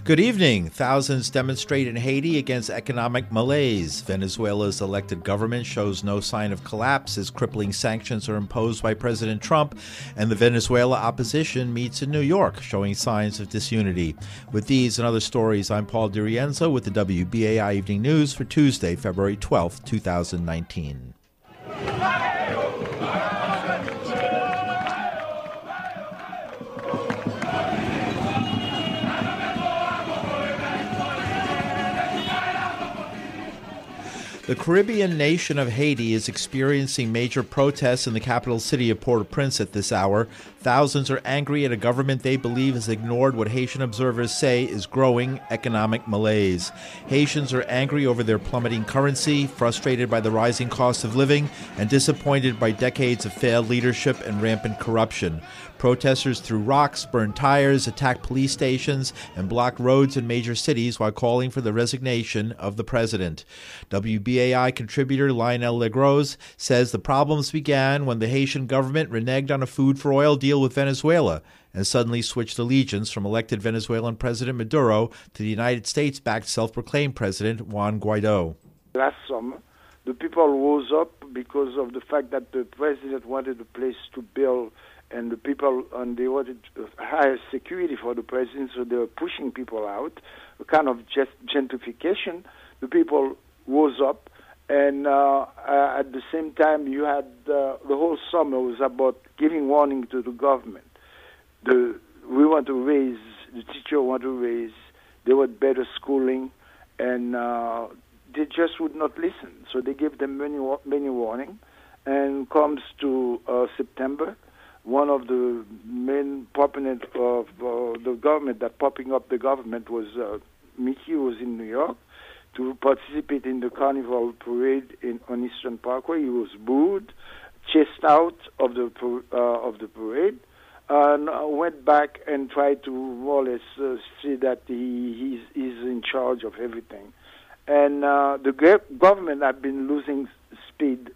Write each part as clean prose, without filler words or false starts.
Good evening. Thousands demonstrate in Haiti against economic malaise. Venezuela's elected government shows no sign of collapse as crippling sanctions are imposed by President Trump, and the Venezuela opposition meets in New York, showing signs of disunity. With these and other stories, I'm Paul DiRienzo with the WBAI Evening News for Tuesday, February 12, 2019. The Caribbean nation of Haiti is experiencing major protests in the capital city of Port-au-Prince at this hour. Thousands are angry at a government they believe has ignored what Haitian observers say is growing economic malaise. Haitians are angry over their plummeting currency, frustrated by the rising cost of living, and disappointed by decades of failed leadership and rampant corruption. Protesters threw rocks, burned tires, attacked police stations, and blocked roads in major cities while calling for the resignation of the president. WBAI contributor Lionel Legros says the problems began when the Haitian government reneged on a food-for-oil deal with Venezuela and suddenly switched allegiance from elected Venezuelan President Maduro to the United States-backed self-proclaimed President Juan Guaido. Last summer, the people rose up because of the fact that the president wanted a place to build, and the people they wanted higher security for the president, so they were pushing people out, a kind of just gentrification. The people rose up, and at the same time, you had the whole summer was about giving warning to the government. The teacher want to raise, they want better schooling, and they just would not listen. So they gave them many warning, and comes to September. One of the main proponents of the government that popping up the government was Mickey, was in New York to participate in the Carnival parade on Eastern Parkway. He was booed, chased out of the parade, and went back and tried to more or less say that he's in charge of everything. And the government had been losing speed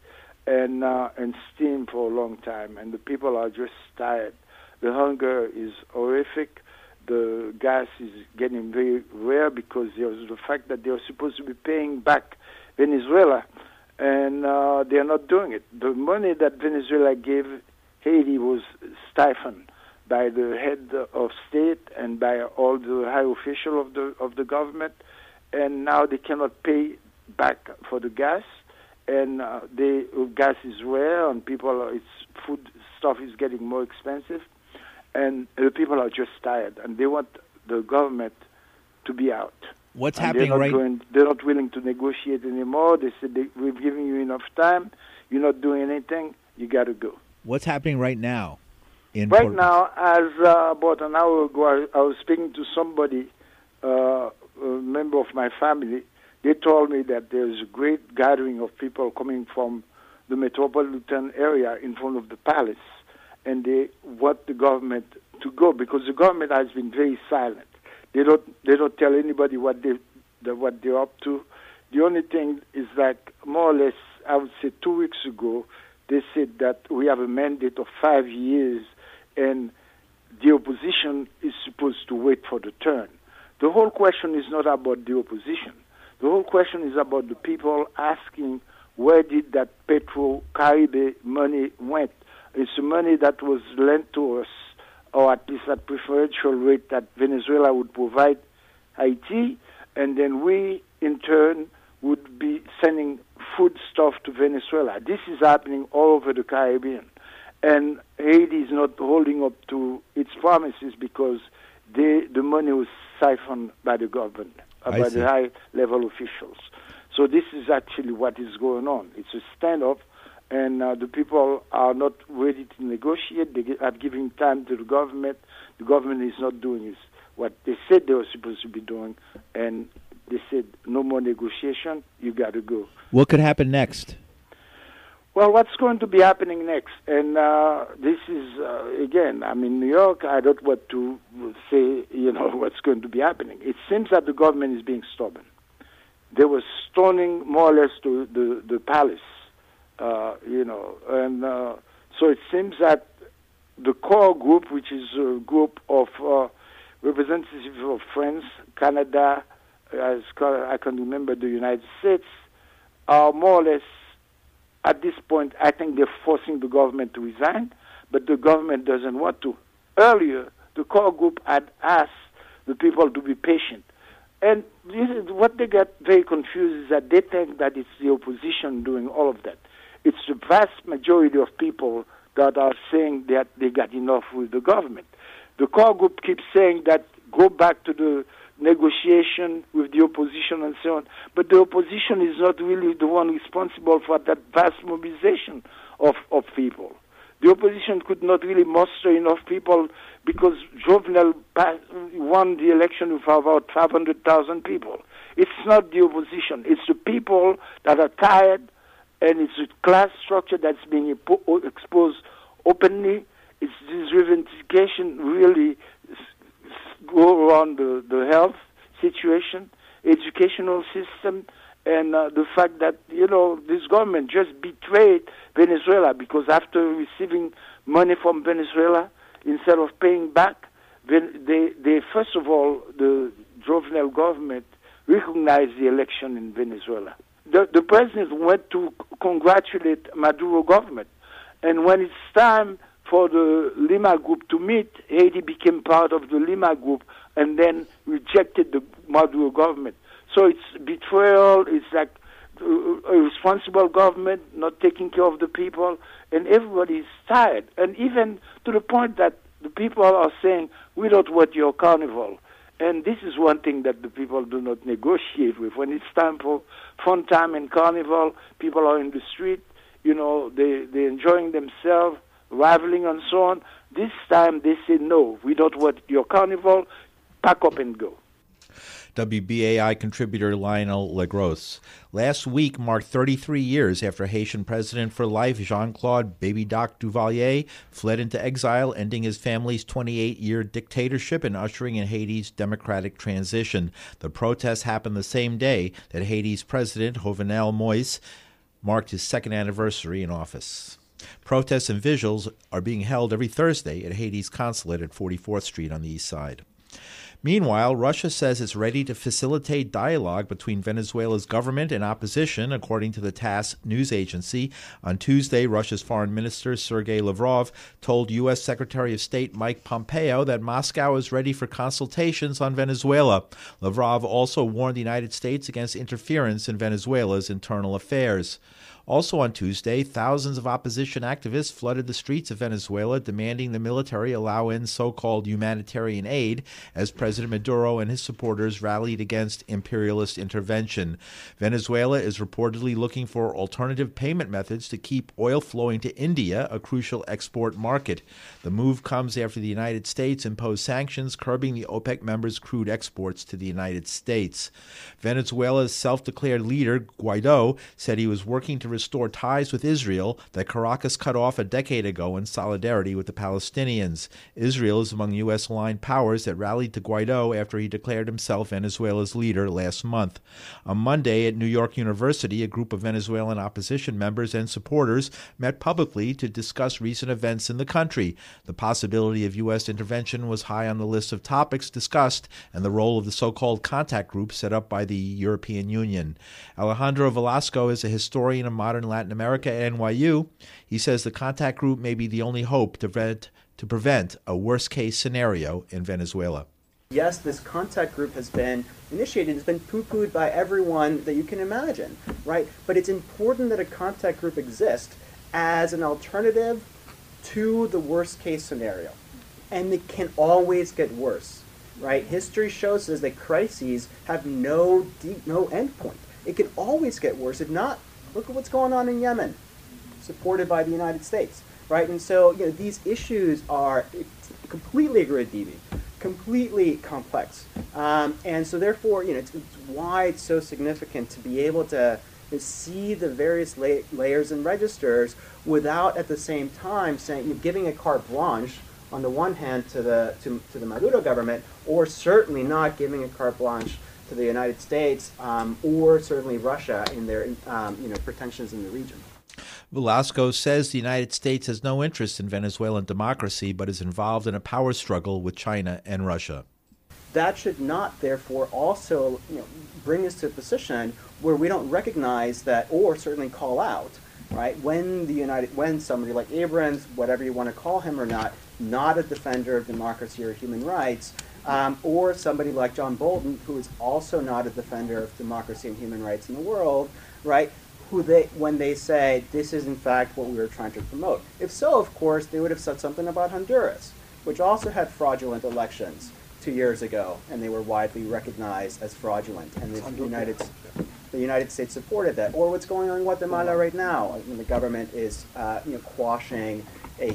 and steam for a long time, and the people are just tired. The hunger is horrific. The gas is getting very rare because there's the fact that they're supposed to be paying back Venezuela, and they're not doing it. The money that Venezuela gave Haiti was stifled by the head of state and by all the high officials of the government, and now they cannot pay back for the gas. And gas is rare, and food stuff is getting more expensive, and the people are just tired, and they want the government to be out. What's happening right now? They're not willing to negotiate anymore. They said, we've given you enough time. You're not doing anything. You got to go. What's happening right now? Right now, as about an hour ago, I was speaking to somebody, a member of my family. They told me that there's a great gathering of people coming from the metropolitan area in front of the palace, and they want the government to go because the government has been very silent. They don't tell anybody what they're up to. The only thing is like more or less, I would say 2 weeks ago, they said that we have a mandate of 5 years, and the opposition is supposed to wait for the turn. The whole question is not about the opposition. The whole question is about the people asking where did that Petro-Caribe money went. It's the money that was lent to us, or at least at preferential rate that Venezuela would provide Haiti, and then we, in turn, would be sending food stuff to Venezuela. This is happening all over the Caribbean. And Haiti is not holding up to its promises because the money was siphoned by the government. By the high-level officials. So this is actually what is going on. It's a standoff, and the people are not ready to negotiate. They are giving time to the government. The government is not doing what they said they were supposed to be doing, and they said, no more negotiation, you got to go. What could happen next? Well, what's going to be happening next? And this is, again, I'm in New York. I don't want to say, what's going to be happening. It seems that the government is being stubborn. They were stoning more or less to the palace, and so it seems that the core group, which is a group of representatives of France, Canada, I can remember the United States, are more or less, at this point, I think they're forcing the government to resign, but the government doesn't want to. Earlier, the core group had asked the people to be patient. And this is what they get very confused is that they think that it's the opposition doing all of that. It's the vast majority of people that are saying that they got enough with the government. The core group keeps saying that go back to the negotiation with the opposition and so on. But the opposition is not really the one responsible for that vast mobilization of people. The opposition could not really muster enough people because Jovenel won the election with about 500,000 people. It's not the opposition. It's the people that are tired, and it's a class structure that's being exposed openly. It's this revendication really go around the health situation, educational system, and the fact that, this government just betrayed Venezuela because after receiving money from Venezuela, instead of paying back, they first of all, the Jovenel government recognized the election in Venezuela. The president went to congratulate Maduro government. And when it's time for the Lima group to meet, Haiti became part of the Lima group and then rejected the Maduro government. So it's betrayal, it's like a responsible government not taking care of the people, and everybody is tired. And even to the point that the people are saying, we don't want your carnival. And this is one thing that the people do not negotiate with. When it's time for fun time and carnival, people are in the street, they're enjoying themselves, rivaling and so on. This time they say, no, we don't want your carnival, pack up and go. WBAI contributor Lionel Legros. Last week marked 33 years after Haitian president for life Jean-Claude Baby Doc Duvalier fled into exile, ending his family's 28-year dictatorship and ushering in Haiti's democratic transition. The protest happened the same day that Haiti's president, Jovenel Moïse, marked his second anniversary in office. Protests and vigils are being held every Thursday at Haiti's consulate at 44th Street on the east side. Meanwhile, Russia says it's ready to facilitate dialogue between Venezuela's government and opposition, according to the TASS news agency. On Tuesday, Russia's Foreign Minister Sergei Lavrov told U.S. Secretary of State Mike Pompeo that Moscow is ready for consultations on Venezuela. Lavrov also warned the United States against interference in Venezuela's internal affairs. Also on Tuesday, thousands of opposition activists flooded the streets of Venezuela, demanding the military allow in so-called humanitarian aid as President Maduro and his supporters rallied against imperialist intervention. Venezuela is reportedly looking for alternative payment methods to keep oil flowing to India, a crucial export market. The move comes after the United States imposed sanctions curbing the OPEC members' crude exports to the United States. Venezuela's self-declared leader, Guaido, said he was working to restore ties with Israel that Caracas cut off a decade ago in solidarity with the Palestinians. Israel is among U.S.-aligned powers that rallied to Guaido after he declared himself Venezuela's leader last month. On Monday at New York University, a group of Venezuelan opposition members and supporters met publicly to discuss recent events in the country. The possibility of U.S. intervention was high on the list of topics discussed, and the role of the so-called contact group set up by the European Union. Alejandro Velasco is a historian of modern Latin America at NYU. He says the contact group may be the only hope to prevent a worst-case scenario in Venezuela. Yes, this contact group has been initiated. It's been poo-pooed by everyone that you can imagine, right? But it's important that a contact group exist as an alternative to the worst-case scenario. And it can always get worse, right? History shows us that crises have no end point. It can always get worse. If not, look at what's going on in Yemen, supported by the United States, right? And so, these issues are completely aggressive, completely complex, and so therefore, it's why it's so significant to be able to see the various layers and registers without, at the same time, saying giving a carte blanche on the one hand to the Maduro government, or certainly not giving a carte blanche to the United States or certainly Russia in their pretensions in the region. Velasco says the United States has no interest in Venezuelan democracy, but is involved in a power struggle with China and Russia. that should not, therefore, also bring us to a position where we don't recognize that, or certainly call out, right, when somebody like Abrams, whatever you want to call him or not a defender of democracy or human rights, or somebody like John Bolton, who is also not a defender of democracy and human rights in the world, right, when they say this is in fact what we were trying to promote. If so, of course, they would have said something about Honduras, which also had fraudulent elections 2 years ago, and they were widely recognized as fraudulent, and the United States supported that. Or what's going on in Guatemala right now? I mean, the government is quashing a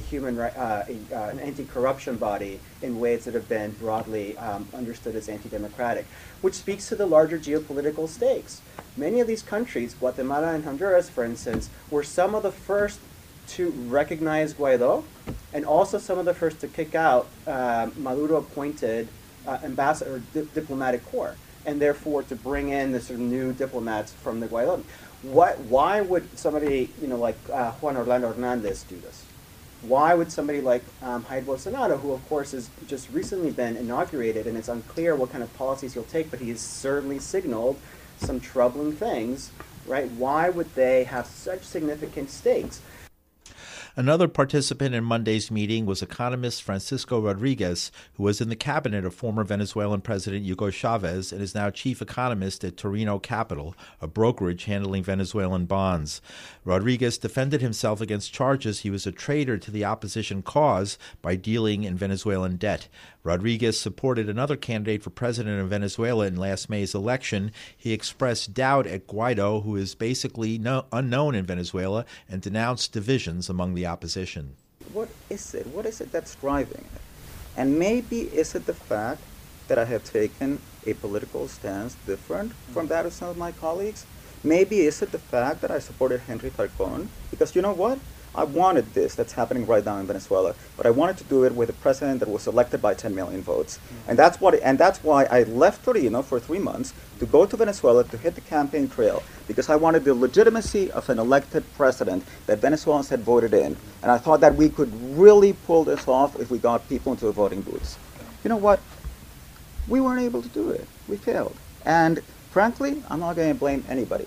an anti-corruption body in ways that have been broadly understood as anti-democratic, which speaks to the larger geopolitical stakes. Many of these countries, Guatemala and Honduras, for instance, were some of the first to recognize Guaido, and also some of the first to kick out Maduro-appointed ambassador diplomatic corps, and therefore to bring in the sort of new diplomats from the Guaido. Why would somebody like Juan Orlando Hernandez do this? Why would somebody like Jair Bolsonaro, who of course has just recently been inaugurated, and it's unclear what kind of policies he'll take, but he has certainly signaled some troubling things, right? Why would they have such significant stakes? Another participant in Monday's meeting was economist Francisco Rodriguez, who was in the cabinet of former Venezuelan President Hugo Chavez and is now chief economist at Torino Capital, a brokerage handling Venezuelan bonds. Rodriguez defended himself against charges he was a traitor to the opposition cause by dealing in Venezuelan debt. Rodriguez supported another candidate for president of Venezuela in last May's election. He expressed doubt at Guaido, who is basically unknown in Venezuela, and denounced divisions among the opposition. What is it? What is it that's driving it? And maybe is it the fact that I have taken a political stance different from that of some of my colleagues? Maybe is it the fact that I supported Henry Falcón? Because you know what? I wanted this that's happening right now in Venezuela, but I wanted to do it with a president that was elected by 10 million votes. And that's why I left Torino for 3 months to go to Venezuela to hit the campaign trail, because I wanted the legitimacy of an elected president that Venezuelans had voted in. And I thought that we could really pull this off if we got people into the voting booths. You know what? We weren't able to do it. We failed. And frankly, I'm not going to blame anybody.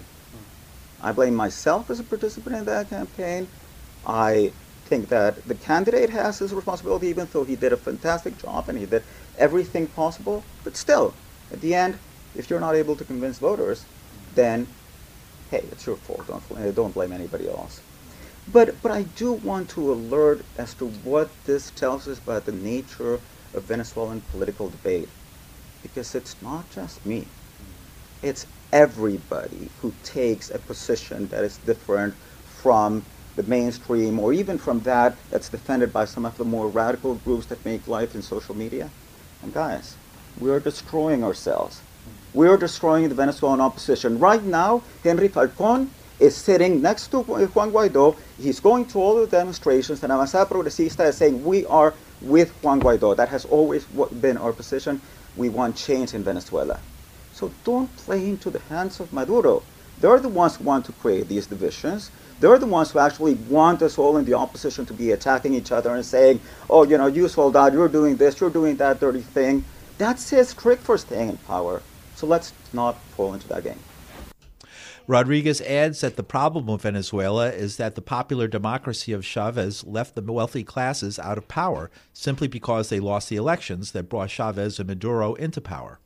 I blame myself as a participant in that campaign. I think that the candidate has his responsibility, even though he did a fantastic job and he did everything possible. But still, at the end, if you're not able to convince voters, then, hey, it's your fault. Don't blame anybody else. But I do want to alert as to what this tells us about the nature of Venezuelan political debate. Because it's not just me. It's everybody who takes a position that is different from the mainstream, or even from that's defended by some of the more radical groups that make life in social media. And guys, we're destroying ourselves. We're destroying the Venezuelan opposition. Right now, Henry Falcón is sitting next to Juan Guaido. He's going to all the demonstrations, and Avanzada Progresista is saying, we are with Juan Guaido. That has always been our position. We want change in Venezuela. So don't play into the hands of Maduro. They're the ones who want to create these divisions. They're the ones who actually want us all in the opposition to be attacking each other and saying, oh, you soldado, you're doing this, you're doing that dirty thing. That's his trick for staying in power. So let's not fall into that game. Rodriguez adds that the problem with Venezuela is that the popular democracy of Chavez left the wealthy classes out of power simply because they lost the elections that brought Chavez and Maduro into power.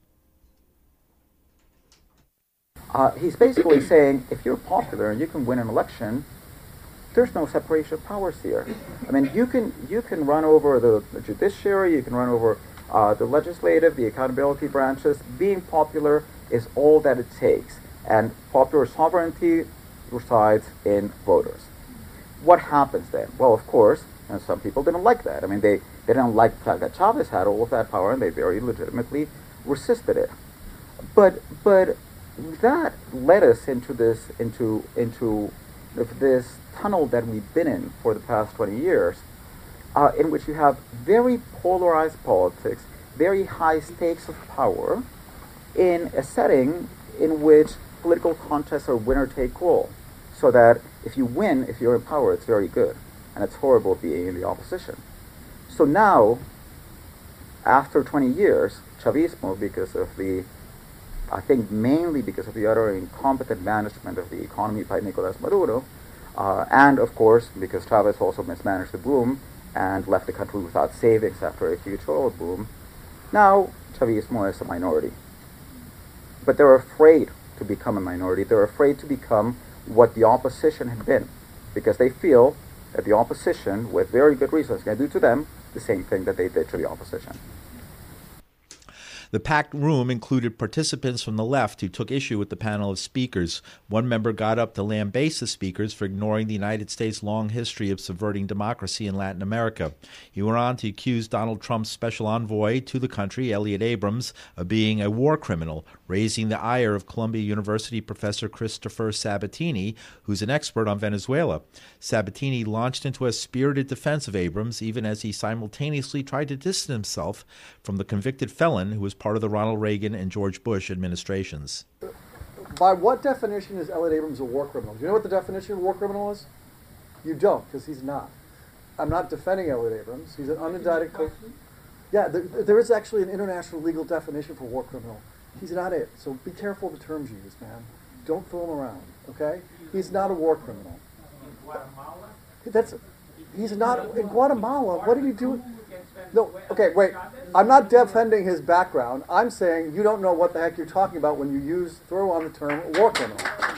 He's basically saying, if you're popular and you can win an election, there's no separation of powers here. I mean, you can run over the judiciary, you can run over the legislative, the accountability branches. Being popular is all that it takes. And popular sovereignty resides in voters. What happens then? Well, of course, and some people didn't like that. I mean, they didn't like that Chavez had all of that power, and they very legitimately resisted it. But that led us into this tunnel that we've been in for the past 20 years, in which you have very polarized politics, very high stakes of power, in a setting in which political contests are winner-take-all. So that if you win, if you're in power, it's very good, and it's horrible being in the opposition. So now, after 20 years, Chavismo, because of I think mainly because of the utter incompetent management of the economy by Nicolas Maduro, and of course because Chavez also mismanaged the boom and left the country without savings after a huge oil boom, now Chavismo is a minority. But they're afraid to become a minority. They're afraid to become what the opposition had been, because they feel that the opposition, with very good reasons, can do to them the same thing that they did to the opposition. The packed room included participants from the left who took issue with the panel of speakers. One member got up to lambaste the speakers for ignoring the United States' long history of subverting democracy in Latin America. He went on to accuse Donald Trump's special envoy to the country, Elliott Abrams, of being a war criminal, raising the ire of Columbia University professor Christopher Sabatini, who's an expert on Venezuela. Sabatini launched into a spirited defense of Abrams, even as he simultaneously tried to distance himself from the convicted felon who was part of the Ronald Reagan and George Bush administrations. By what definition is Elliott Abrams a war criminal? Do you know what the definition of a war criminal is? You don't, because he's not. I'm not defending Elliott Abrams. He's an unindicted... Yeah, there is actually an international legal definition for war criminal. He's not it. So be careful of the terms you use, man. Don't throw him around, okay? He's not a war criminal. In Guatemala? He's not... In Guatemala, what did he do? No, okay, wait. I'm not defending his background. I'm saying you don't know what the heck you're talking about when you throw on the term war criminal.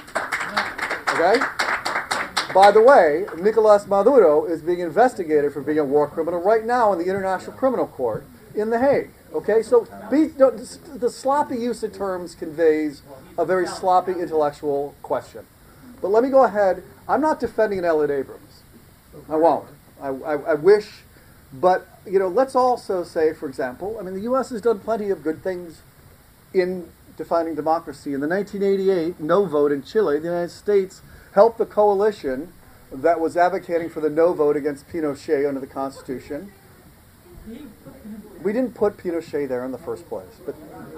Okay? By the way, Nicolas Maduro is being investigated for being a war criminal right now in the International Criminal Court in The Hague. Okay? So the sloppy use of terms conveys a very sloppy intellectual question. But let me go ahead. I'm not defending an Elliott Abrams. I won't. I wish... But, let's also say, for example, the U.S. has done plenty of good things in defining democracy. In the 1988 no vote in Chile, the United States helped the coalition that was advocating for the no vote against Pinochet under the Constitution. We didn't put Pinochet there in the first place. But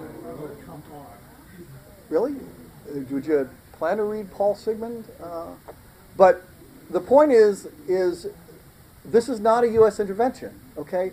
really? Would you plan to read Paul Sigmund? But the point is this is not a U.S. intervention, okay?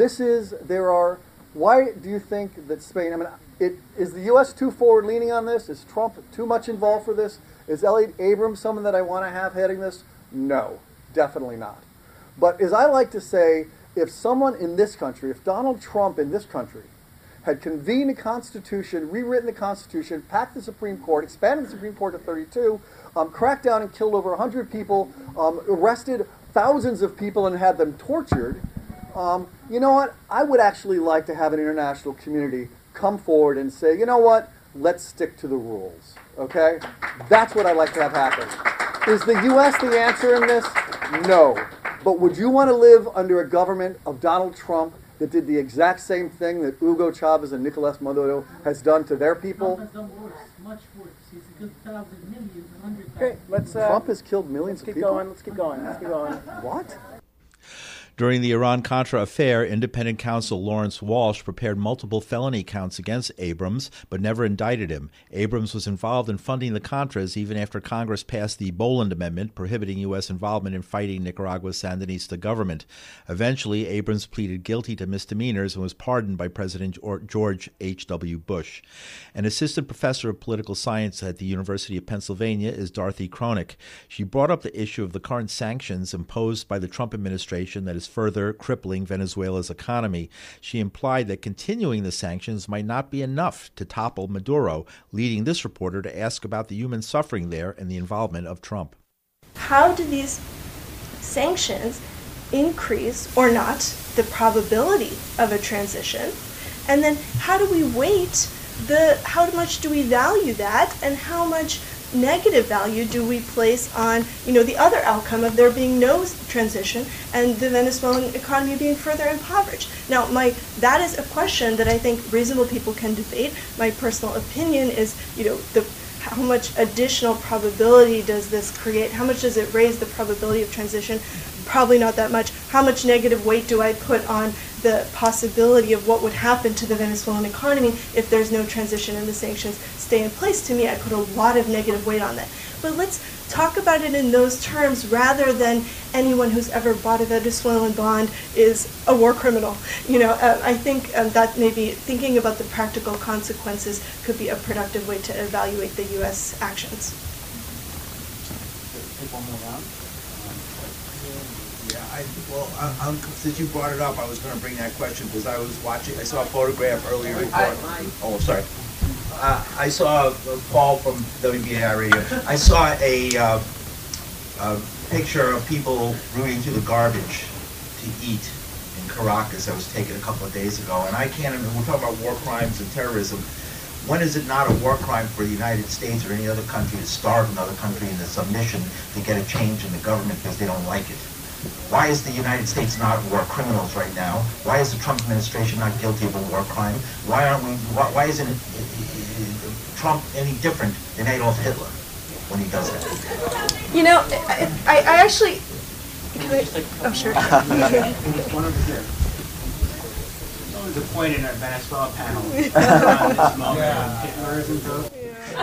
Why do you think that Spain, is the U.S. too forward-leaning on this? Is Trump too much involved for this? Is Elliott Abrams someone that I want to have heading this? No, definitely not. But as I like to say, if someone in this country, if Donald Trump in this country had convened a constitution, rewritten the Constitution, packed the Supreme Court, expanded the Supreme Court to 32, cracked down and killed over 100 people, arrested thousands of people and had them tortured, you know what? I would actually like to have an international community come forward and say, you know what? Let's stick to the rules, okay? That's what I'd like to have happen. Is the U.S. the answer in this? No. But would you want to live under a government of Donald Trump that did the exact same thing that Hugo Chavez and Nicolas Maduro has done to their people? Trump has done worse, much worse. He's killed thousands, millions, 100,000. Okay, let's... Trump has killed millions of people? Let's keep going. What? During the Iran-Contra affair, independent counsel Lawrence Walsh prepared multiple felony counts against Abrams, but never indicted him. Abrams was involved in funding the Contras even after Congress passed the Boland Amendment prohibiting U.S. involvement in fighting Nicaragua's Sandinista government. Eventually, Abrams pleaded guilty to misdemeanors and was pardoned by President George H.W. Bush. An assistant professor of political science at the University of Pennsylvania is Dorothy Cronick. She brought up the issue of the current sanctions imposed by the Trump administration that is further crippling Venezuela's economy. She implied that continuing the sanctions might not be enough to topple Maduro, leading this reporter to ask about the human suffering there and the involvement of Trump. How do these sanctions increase or not the probability of a transition? And then how do we weight how much do we value that, and how much negative value do we place on, the other outcome of there being no transition and the Venezuelan economy being further impoverished? Now, that is a question that I think reasonable people can debate. My personal opinion is, how much additional probability does this create? How much does it raise the probability of transition? Probably not that much. How much negative weight do I put on the possibility of what would happen to the Venezuelan economy if there's no transition and the sanctions stay in place? To me, I put a lot of negative weight on that. But let's talk about it in those terms rather than anyone who's ever bought a Venezuelan bond is a war criminal. I think that maybe thinking about the practical consequences could be a productive way to evaluate the U.S. actions. Take one more round. Since you brought it up, I was going to bring that question because I saw a photograph earlier. Oh, sorry. I saw Paul from WBAI Radio. I saw a picture of people rooting through the garbage to eat in Caracas that was taken a couple of days ago. And I can't remember, we're talking about war crimes and terrorism. When is it not a war crime for the United States or any other country to starve another country into submission to get a change in the government because they don't like it? Why is the United States not war criminals right now? Why is the Trump administration not guilty of a war crime? Why isn't Trump any different than Adolf Hitler when he does that? I actually... Oh, sure. One over here. There's always a point in our Venezuela panel on this moment. Hitler is invoked.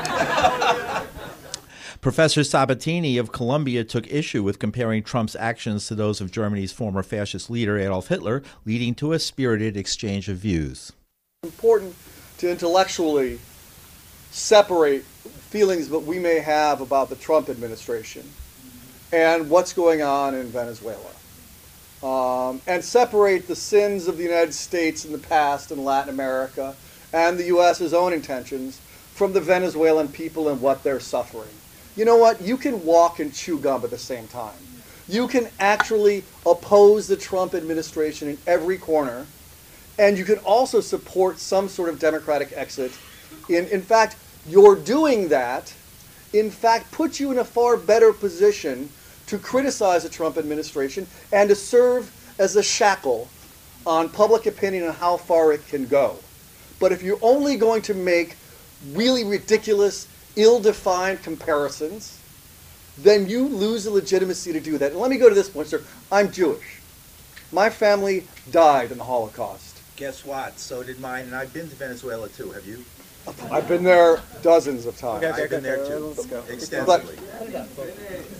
Professor Sabatini of Columbia took issue with comparing Trump's actions to those of Germany's former fascist leader Adolf Hitler, leading to a spirited exchange of views. It's important to intellectually separate feelings that we may have about the Trump administration and what's going on in Venezuela. And separate the sins of the United States in the past in Latin America and the U.S.'s own intentions from the Venezuelan people and what they're suffering. You know what? You can walk and chew gum at the same time. You can actually oppose the Trump administration in every corner, and you can also support some sort of democratic exit. In fact, your doing that, in fact, puts you in a far better position to criticize the Trump administration and to serve as a shackle on public opinion and how far it can go. But if you're only going to make really ridiculous, ill-defined comparisons, then you lose the legitimacy to do that. And let me go to this point, sir. I'm Jewish. My family died in the Holocaust. Guess what? So did mine, and I've been to Venezuela too. Have you? I've been there dozens of times. Okay, I've been there too, extensively. But,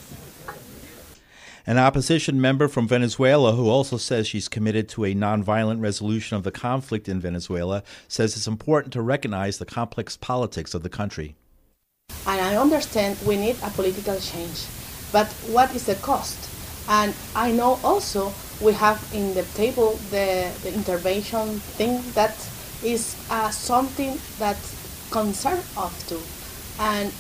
an opposition member from Venezuela who also says she's committed to a nonviolent resolution of the conflict in Venezuela says it's important to recognize the complex politics of the country. And I understand we need a political change, but what is the cost? And I know also we have in the table the intervention thing that is something that concerns us too. And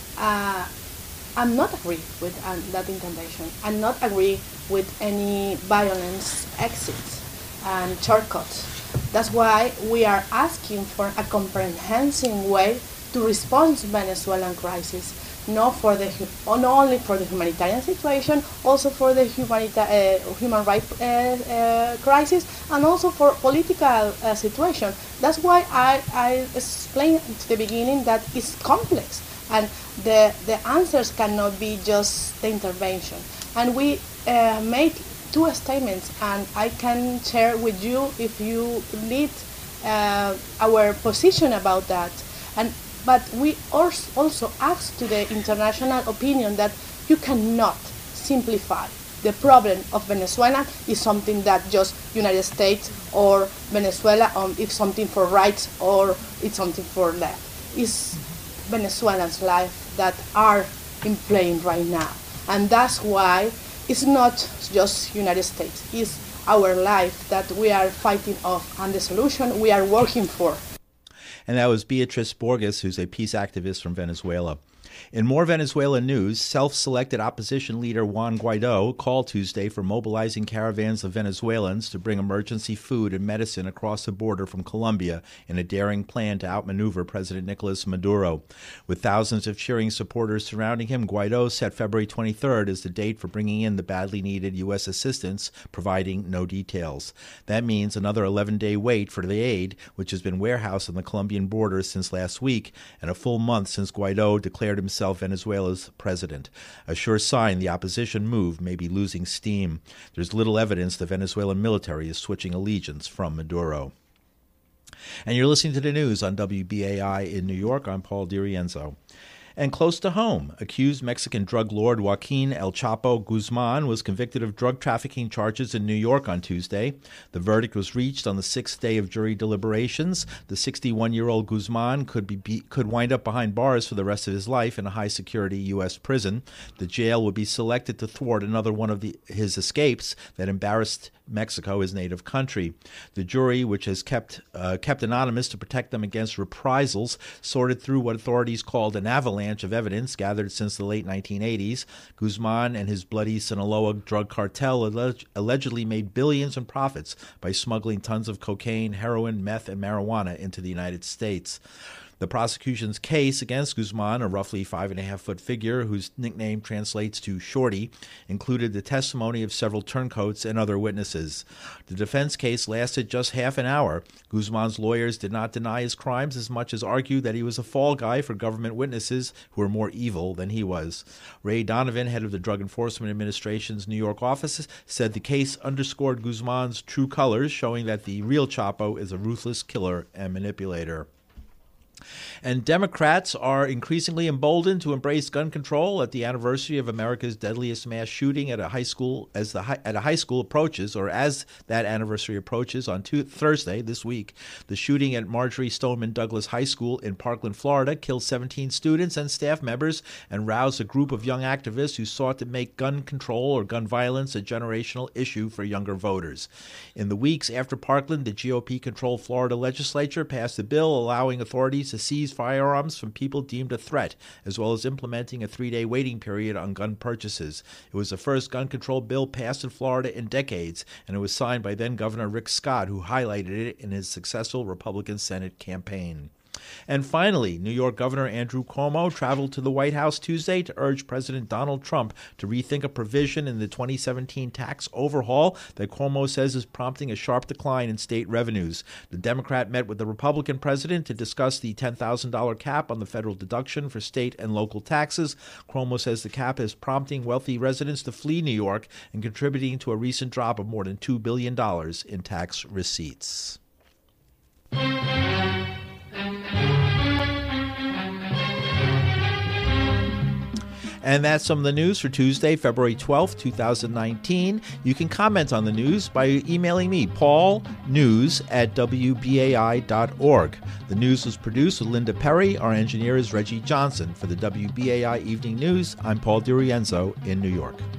I'm not agree with that intervention. I'm not agree with any violence exits and shortcuts. That's why we are asking for a comprehensive way to respond to Venezuelan crisis, not only for the humanitarian situation, also for the human rights crisis, and also for political situation. That's why I explained at the beginning that it's complex, and the answers cannot be just the intervention. And we made two statements, and I can share with you if you need our position about that. But we also ask to the international opinion that you cannot simplify the problem of Venezuela is something that just United States or Venezuela is something for rights or it's something for left. It's Venezuelans' life that are in play right now. And that's why it's not just United States, it's our life that we are fighting off and the solution we are working for. And that was Beatriz Borges, who's a peace activist from Venezuela. In more Venezuela news, self-selected opposition leader Juan Guaido called Tuesday for mobilizing caravans of Venezuelans to bring emergency food and medicine across the border from Colombia in a daring plan to outmaneuver President Nicolas Maduro. With thousands of cheering supporters surrounding him, Guaido set February 23rd as the date for bringing in the badly needed U.S. assistance, providing no details. That means another 11-day wait for the aid, which has been warehoused on the Colombian border since last week, and a full month since Guaido declared himself Venezuela's president. A sure sign the opposition move may be losing steam. There's little evidence the Venezuelan military is switching allegiance from Maduro. And you're listening to the news on WBAI in New York. I'm Paul DiRienzo. And close to home, accused Mexican drug lord Joaquin El Chapo Guzman was convicted of drug trafficking charges in New York on Tuesday. The verdict was reached on the sixth day of jury deliberations. The 61-year-old Guzman could wind up behind bars for the rest of his life in a high-security U.S. prison. The jail would be selected to thwart another one of his escapes that embarrassed Mexico, his native country. The jury, which has kept anonymous to protect them against reprisals, sorted through what authorities called an avalanche of evidence gathered since the late 1980s. Guzman and his bloody Sinaloa drug cartel allegedly made billions in profits by smuggling tons of cocaine, heroin, meth, and marijuana into the United States. The prosecution's case against Guzman, a roughly 5.5-foot figure whose nickname translates to Shorty, included the testimony of several turncoats and other witnesses. The defense case lasted just half an hour. Guzman's lawyers did not deny his crimes as much as argue that he was a fall guy for government witnesses who were more evil than he was. Ray Donovan, head of the Drug Enforcement Administration's New York office, said the case underscored Guzman's true colors, showing that the real Chapo is a ruthless killer and manipulator. And Democrats are increasingly emboldened to embrace gun control at the anniversary of America's deadliest mass shooting at a high school as that anniversary approaches on Thursday this week. The shooting at Marjorie Stoneman Douglas High School in Parkland, Florida, killed 17 students and staff members and roused a group of young activists who sought to make gun control or gun violence a generational issue for younger voters. In the weeks after Parkland, the GOP-controlled Florida legislature passed a bill allowing authorities to seize firearms from people deemed a threat, as well as implementing a 3-day waiting period on gun purchases. It was the first gun control bill passed in Florida in decades, and it was signed by then-Governor Rick Scott, who highlighted it in his successful Republican Senate campaign. And finally, New York Governor Andrew Cuomo traveled to the White House Tuesday to urge President Donald Trump to rethink a provision in the 2017 tax overhaul that Cuomo says is prompting a sharp decline in state revenues. The Democrat met with the Republican president to discuss the $10,000 cap on the federal deduction for state and local taxes. Cuomo says the cap is prompting wealthy residents to flee New York and contributing to a recent drop of more than $2 billion in tax receipts. And that's some of the news for Tuesday, February 12th, 2019. You can comment on the news by emailing me, paulnews@wbai.org. The news was produced with Linda Perry. Our engineer is Reggie Johnson. For the WBAI Evening News, I'm Paul DiRienzo in New York.